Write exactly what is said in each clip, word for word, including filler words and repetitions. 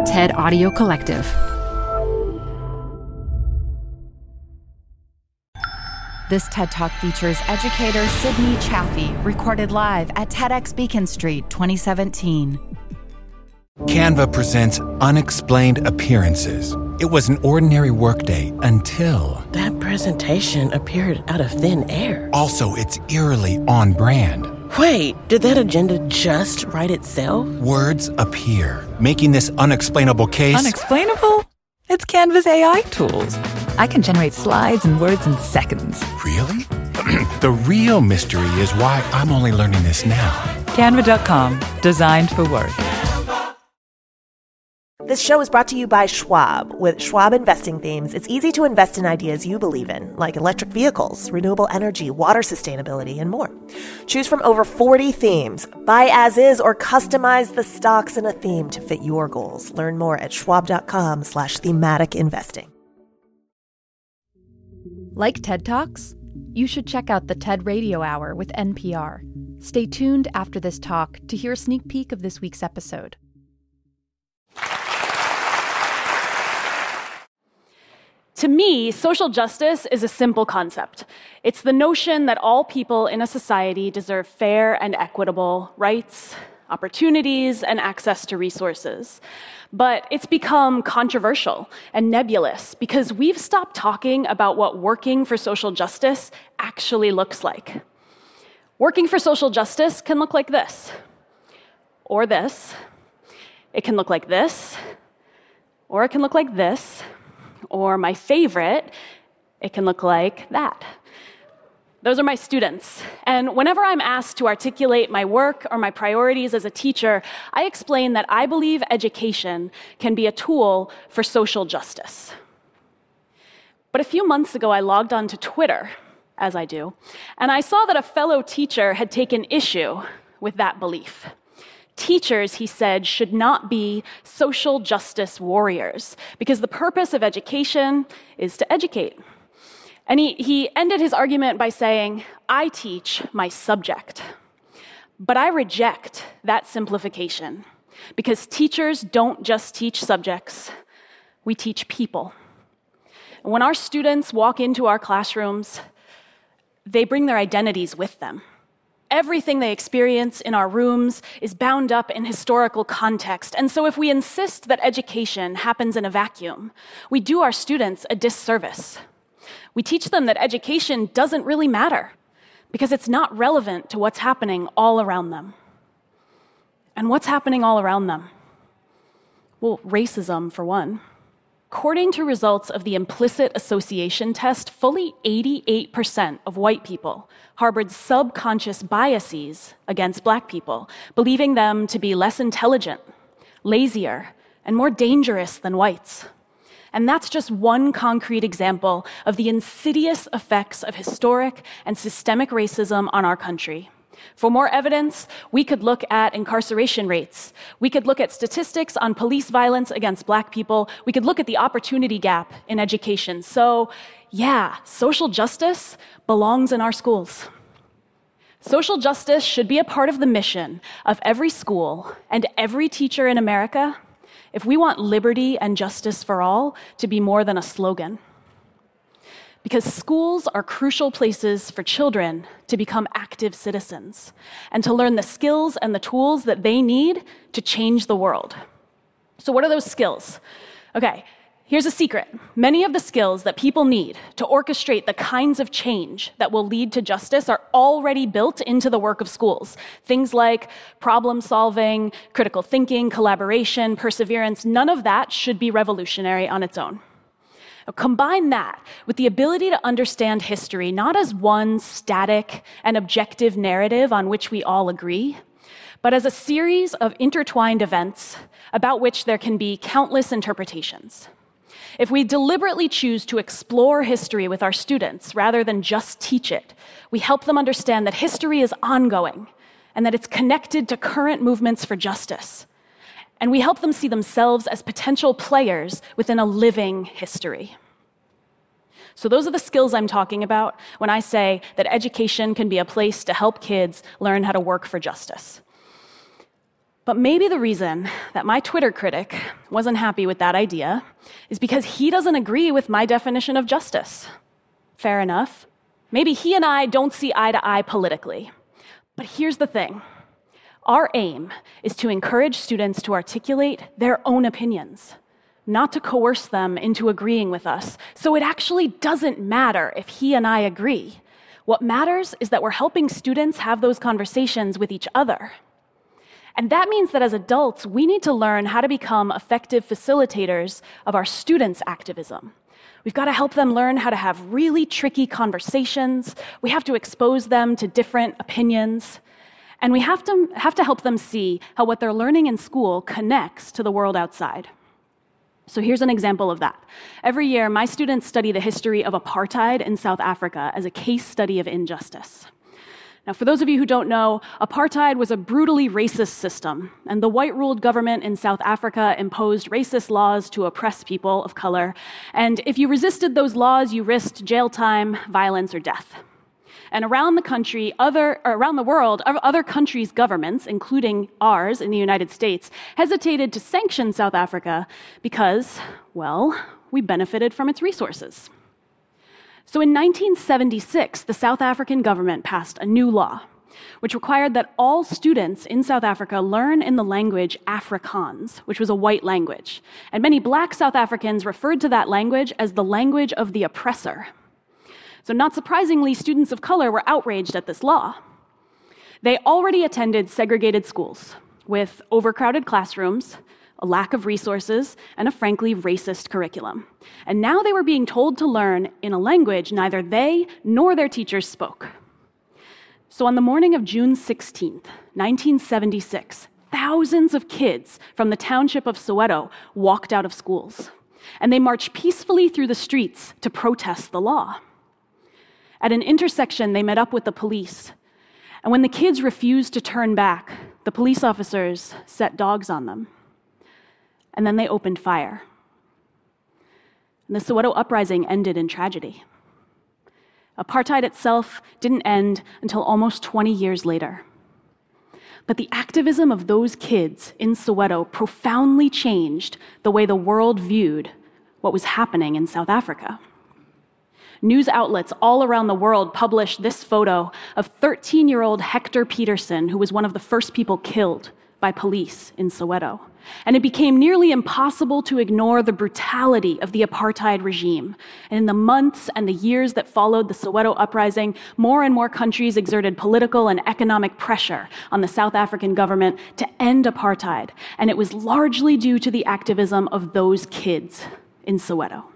TED Audio Collective. This TED Talk features educator Sydney Chaffee, recorded live at TEDx Beacon Street twenty seventeen. Canva presents Unexplained Appearances. It was an ordinary workday until... That presentation appeared out of thin air. Also, it's eerily on brand. Wait, did that agenda just write itself? Words appear, making this unexplainable case... Unexplainable? It's Canva's A I tools. I can generate slides and words in seconds. Really? The real mystery is why I'm only learning this now. Canva dot com, designed for work. This show is brought to you by Schwab. With Schwab Investing Themes, it's easy to invest in ideas you believe in, like electric vehicles, renewable energy, water sustainability, and more. Choose from over forty themes. Buy as is or customize the stocks in a theme to fit your goals. Learn more at schwab.com slash thematic investing. Like TED Talks? You should check out the TED Radio Hour with N P R. Stay tuned after this talk to hear a sneak peek of this week's episode. To me, social justice is a simple concept. It's the notion that all people in a society deserve fair and equitable rights, opportunities, and access to resources. But it's become controversial and nebulous because we've stopped talking about what working for social justice actually looks like. Working for social justice can look like this, or this. It can look like this, or it can look like this. Or my favorite, it can look like that. Those are my students. And whenever I'm asked to articulate my work or my priorities as a teacher, I explain that I believe education can be a tool for social justice. But a few months ago, I logged onto Twitter, as I do, and I saw that a fellow teacher had taken issue with that belief. Teachers, he said, should not be social justice warriors because the purpose of education is to educate. And he, he ended his argument by saying, I teach my subject. But I reject that simplification because teachers don't just teach subjects, we teach people. And when our students walk into our classrooms, they bring their identities with them. Everything they experience in our rooms is bound up in historical context. And so if we insist that education happens in a vacuum, we do our students a disservice. We teach them that education doesn't really matter because it's not relevant to what's happening all around them. And what's happening all around them? Well, racism, for one. According to results of the implicit association test, fully eighty-eight percent of white people harbored subconscious biases against Black people, believing them to be less intelligent, lazier, and more dangerous than whites. And that's just one concrete example of the insidious effects of historic and systemic racism on our country. For more evidence, we could look at incarceration rates. We could look at statistics on police violence against Black people. We could look at the opportunity gap in education. So, yeah, social justice belongs in our schools. Social justice should be a part of the mission of every school and every teacher in America if we want liberty and justice for all to be more than a slogan. Because schools are crucial places for children to become active citizens and to learn the skills and the tools that they need to change the world. So what are those skills? Okay, here's a secret. Many of the skills that people need to orchestrate the kinds of change that will lead to justice are already built into the work of schools. Things like problem solving, critical thinking, collaboration, perseverance, none of that should be revolutionary on its own. Now, combine that with the ability to understand history, not as one static and objective narrative on which we all agree, but as a series of intertwined events about which there can be countless interpretations. If we deliberately choose to explore history with our students rather than just teach it, we help them understand that history is ongoing and that it's connected to current movements for justice. And we help them see themselves as potential players within a living history. So those are the skills I'm talking about when I say that education can be a place to help kids learn how to work for justice. But maybe the reason that my Twitter critic wasn't happy with that idea is because he doesn't agree with my definition of justice. Fair enough. Maybe he and I don't see eye to eye politically. But here's the thing. Our aim is to encourage students to articulate their own opinions, not to coerce them into agreeing with us. So it actually doesn't matter if he and I agree. What matters is that we're helping students have those conversations with each other. And that means that as adults, we need to learn how to become effective facilitators of our students' activism. We've got to help them learn how to have really tricky conversations. We have to expose them to different opinions. And we have to, have to help them see how what they're learning in school connects to the world outside. So here's an example of that. Every year, my students study the history of apartheid in South Africa as a case study of injustice. Now, for those of you who don't know, apartheid was a brutally racist system, and the white-ruled government in South Africa imposed racist laws to oppress people of color, and if you resisted those laws, you risked jail time, violence, or death. And around the country, other, or around the world, other countries' governments, including ours in the United States, hesitated to sanction South Africa because, well, we benefited from its resources. So in nineteen seventy-six, the South African government passed a new law, which required that all students in South Africa learn in the language Afrikaans, which was a white language. And many black South Africans referred to that language as the language of the oppressor. So not surprisingly, students of color were outraged at this law. They already attended segregated schools with overcrowded classrooms, a lack of resources, and a frankly racist curriculum. And now they were being told to learn in a language neither they nor their teachers spoke. So on the morning of June sixteenth, nineteen seventy-six, thousands of kids from the township of Soweto walked out of schools, and they marched peacefully through the streets to protest the law. At an intersection, they met up with the police, and when the kids refused to turn back, the police officers set dogs on them. And then they opened fire. And the Soweto uprising ended in tragedy. Apartheid itself didn't end until almost twenty years later. But the activism of those kids in Soweto profoundly changed the way the world viewed what was happening in South Africa. News outlets all around the world published this photo of thirteen-year-old Hector Peterson, who was one of the first people killed by police in Soweto. And it became nearly impossible to ignore the brutality of the apartheid regime. And in the months and the years that followed the Soweto uprising, more and more countries exerted political and economic pressure on the South African government to end apartheid. And it was largely due to the activism of those kids in Soweto.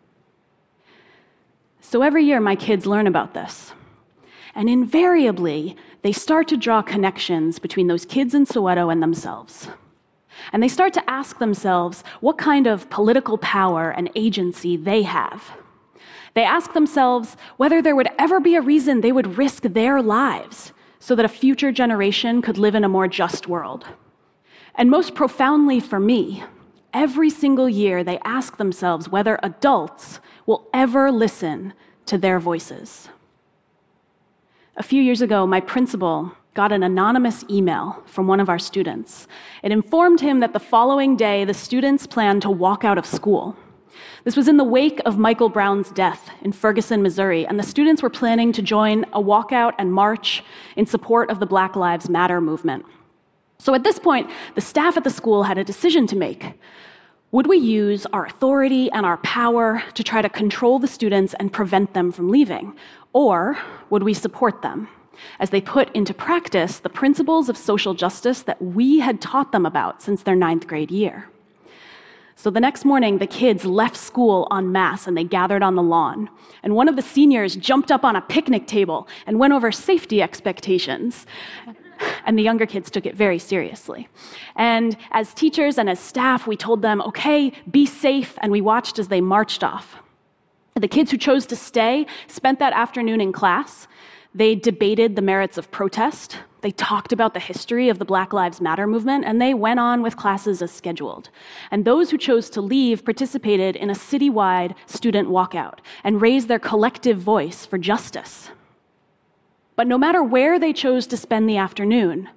So every year my kids learn about this. And invariably, they start to draw connections between those kids in Soweto and themselves. And they start to ask themselves what kind of political power and agency they have. They ask themselves whether there would ever be a reason they would risk their lives so that a future generation could live in a more just world. And most profoundly for me, every single year they ask themselves whether adults will ever listen to their voices. A few years ago, my principal got an anonymous email from one of our students. It informed him that the following day, the students planned to walk out of school. This was in the wake of Michael Brown's death in Ferguson, Missouri, and the students were planning to join a walkout and march in support of the Black Lives Matter movement. So at this point, the staff at the school had a decision to make. Would we use our authority and our power to try to control the students and prevent them from leaving? Or would we support them as they put into practice the principles of social justice that we had taught them about since their ninth grade year? So the next morning, the kids left school en masse and they gathered on the lawn. And one of the seniors jumped up on a picnic table and went over safety expectations. And the younger kids took it very seriously. And as teachers and as staff, we told them, okay, be safe, and we watched as they marched off. The kids who chose to stay spent that afternoon in class. They debated the merits of protest. They talked about the history of the Black Lives Matter movement, and they went on with classes as scheduled. And those who chose to leave participated in a citywide student walkout and raised their collective voice for justice. But no matter where they chose to spend the afternoon,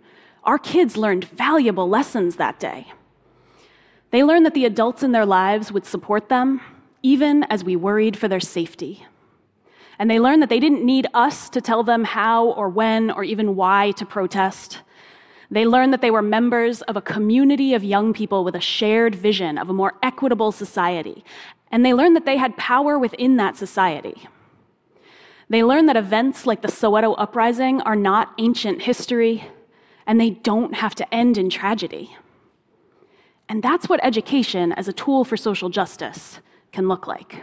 our kids learned valuable lessons that day. They learned that the adults in their lives would support them, even as we worried for their safety. And they learned that they didn't need us to tell them how or when or even why to protest. They learned that they were members of a community of young people with a shared vision of a more equitable society. And they learned that they had power within that society. They learned that events like the Soweto uprising are not ancient history, and they don't have to end in tragedy. And that's what education as a tool for social justice can look like.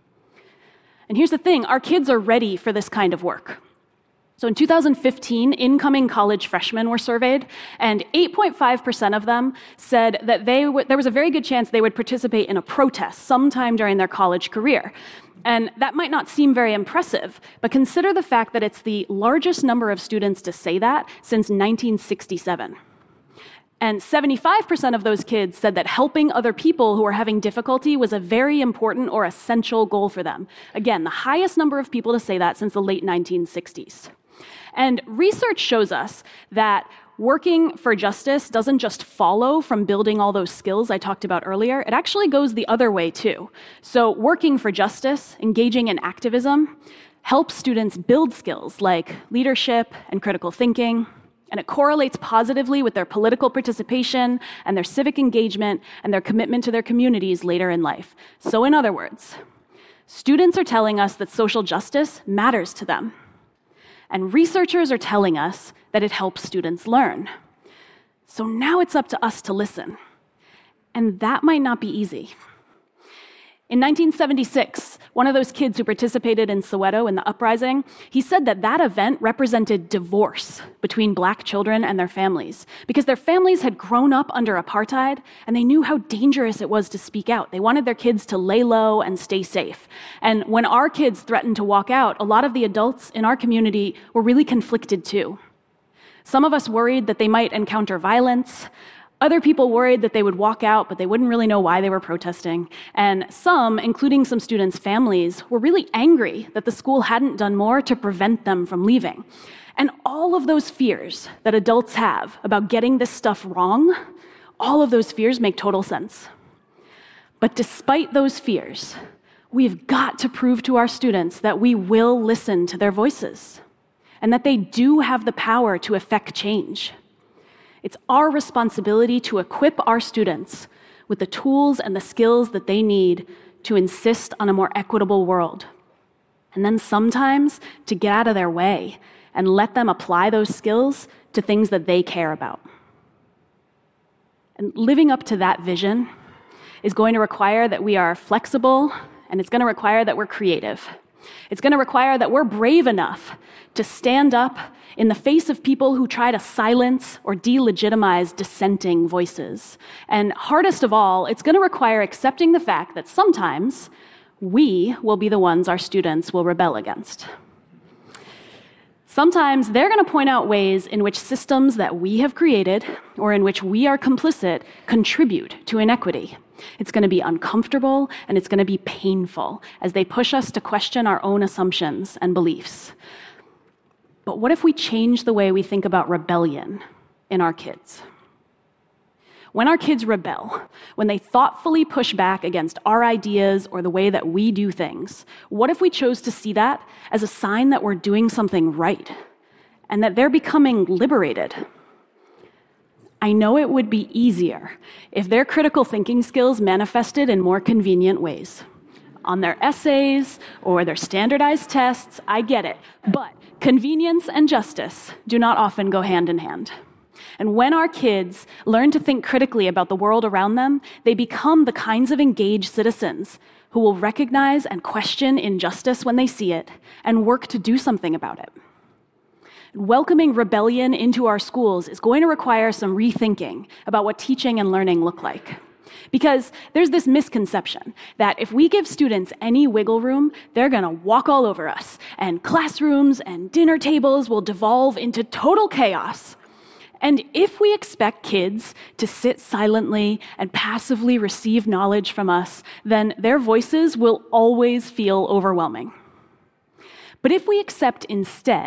And here's the thing, our kids are ready for this kind of work. So in two thousand fifteen, incoming college freshmen were surveyed, and eight point five percent of them said that they w- there was a very good chance they would participate in a protest sometime during their college career. And that might not seem very impressive, but consider the fact that it's the largest number of students to say that since nineteen sixty-seven. And seventy-five percent of those kids said that helping other people who are having difficulty was a very important or essential goal for them. Again, the highest number of people to say that since the late nineteen sixties. And research shows us that working for justice doesn't just follow from building all those skills I talked about earlier. It actually goes the other way, too. So working for justice, engaging in activism, helps students build skills like leadership and critical thinking, and it correlates positively with their political participation and their civic engagement and their commitment to their communities later in life. So in other words, students are telling us that social justice matters to them. And researchers are telling us that it helps students learn. So now it's up to us to listen. And that might not be easy. In nineteen seventy-six, one of those kids who participated in Soweto in the uprising, he said that that event represented divorce between Black children and their families, because their families had grown up under apartheid, and they knew how dangerous it was to speak out. They wanted their kids to lay low and stay safe. And when our kids threatened to walk out, a lot of the adults in our community were really conflicted too. Some of us worried that they might encounter violence. Other people worried that they would walk out, but they wouldn't really know why they were protesting. And some, including some students' families, were really angry that the school hadn't done more to prevent them from leaving. And all of those fears that adults have about getting this stuff wrong, all of those fears make total sense. But despite those fears, we've got to prove to our students that we will listen to their voices and that they do have the power to effect change. It's our responsibility to equip our students with the tools and the skills that they need to insist on a more equitable world. And then sometimes to get out of their way and let them apply those skills to things that they care about. And living up to that vision is going to require that we are flexible, and it's going to require that we're creative. It's going to require that we're brave enough to stand up in the face of people who try to silence or delegitimize dissenting voices. And hardest of all, it's going to require accepting the fact that sometimes we will be the ones our students will rebel against. Sometimes they're going to point out ways in which systems that we have created or in which we are complicit contribute to inequity. It's going to be uncomfortable and it's going to be painful as they push us to question our own assumptions and beliefs. But what if we change the way we think about rebellion in our kids? When our kids rebel, when they thoughtfully push back against our ideas or the way that we do things, what if we chose to see that as a sign that we're doing something right and that they're becoming liberated? I know it would be easier if their critical thinking skills manifested in more convenient ways. On their essays or their standardized tests, I get it. But convenience and justice do not often go hand in hand. And when our kids learn to think critically about the world around them, they become the kinds of engaged citizens who will recognize and question injustice when they see it and work to do something about it. Welcoming rebellion into our schools is going to require some rethinking about what teaching and learning look like. Because there's this misconception that if we give students any wiggle room, they're going to walk all over us, and classrooms and dinner tables will devolve into total chaos. And if we expect kids to sit silently and passively receive knowledge from us, then their voices will always feel overwhelming. But if we accept instead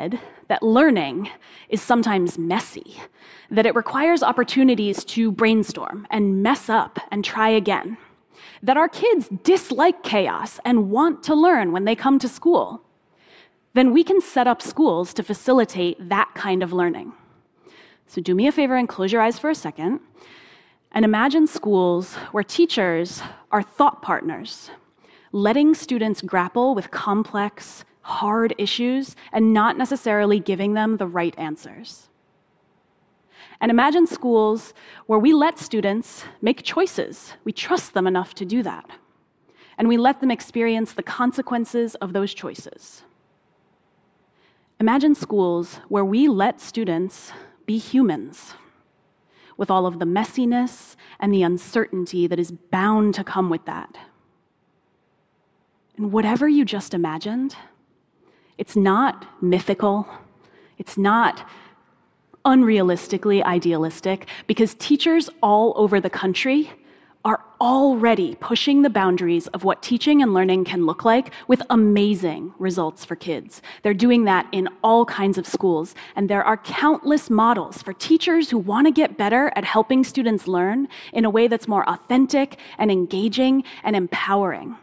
that learning is sometimes messy, that it requires opportunities to brainstorm and mess up and try again, that our kids dislike chaos and want to learn when they come to school, then we can set up schools to facilitate that kind of learning. So do me a favor and close your eyes for a second and imagine schools where teachers are thought partners, letting students grapple with complex, hard issues and not necessarily giving them the right answers. And imagine schools where we let students make choices. We trust them enough to do that. And we let them experience the consequences of those choices. Imagine schools where we let students be humans, with all of the messiness and the uncertainty that is bound to come with that. And whatever you just imagined, it's not mythical, it's not unrealistically idealistic, because teachers all over the country are already pushing the boundaries of what teaching and learning can look like with amazing results for kids. They're doing that in all kinds of schools, and there are countless models for teachers who want to get better at helping students learn in a way that's more authentic and engaging and empowering.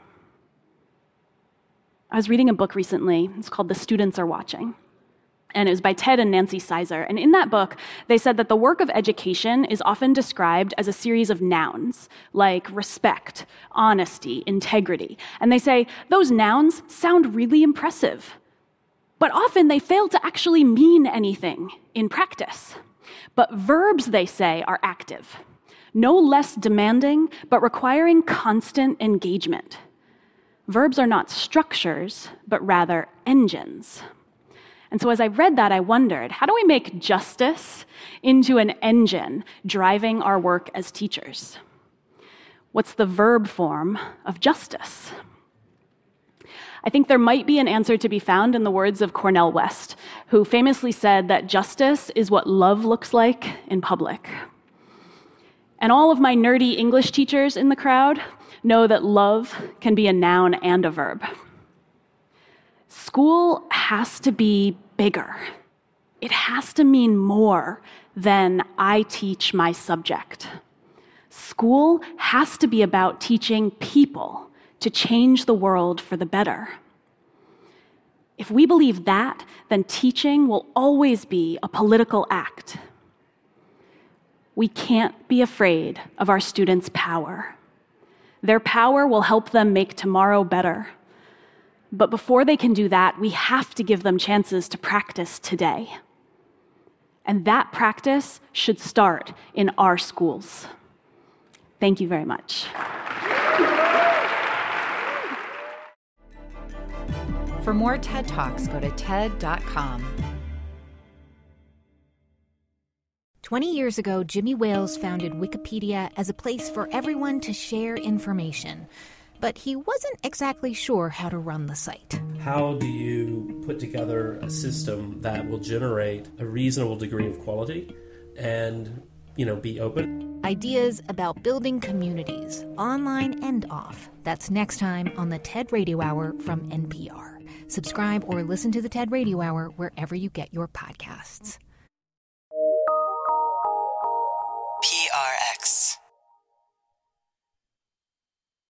I was reading a book recently. It's called The Students Are Watching. And it was by Ted and Nancy Sizer. And in that book, they said that the work of education is often described as a series of nouns, like respect, honesty, integrity. And they say those nouns sound really impressive, but often they fail to actually mean anything in practice. But verbs, they say, are active, no less demanding, but requiring constant engagement. Verbs are not structures, but rather engines. And so as I read that, I wondered, how do we make justice into an engine driving our work as teachers? What's the verb form of justice? I think there might be an answer to be found in the words of Cornel West, who famously said that justice is what love looks like in public. And all of my nerdy English teachers in the crowd know that love can be a noun and a verb. School has to be bigger. It has to mean more than I teach my subject. School has to be about teaching people to change the world for the better. If we believe that, then teaching will always be a political act. We can't be afraid of our students' power. Their power will help them make tomorrow better. But before they can do that, we have to give them chances to practice today. And that practice should start in our schools. Thank you very much. For more TED Talks, go to TED dot com. Twenty years ago, Jimmy Wales founded Wikipedia as a place for everyone to share information. But he wasn't exactly sure how to run the site. How do you put together a system that will generate a reasonable degree of quality and, you know, be open? Ideas about building communities, online and off. That's next time on the TED Radio Hour from N P R. Subscribe or listen to the TED Radio Hour wherever you get your podcasts.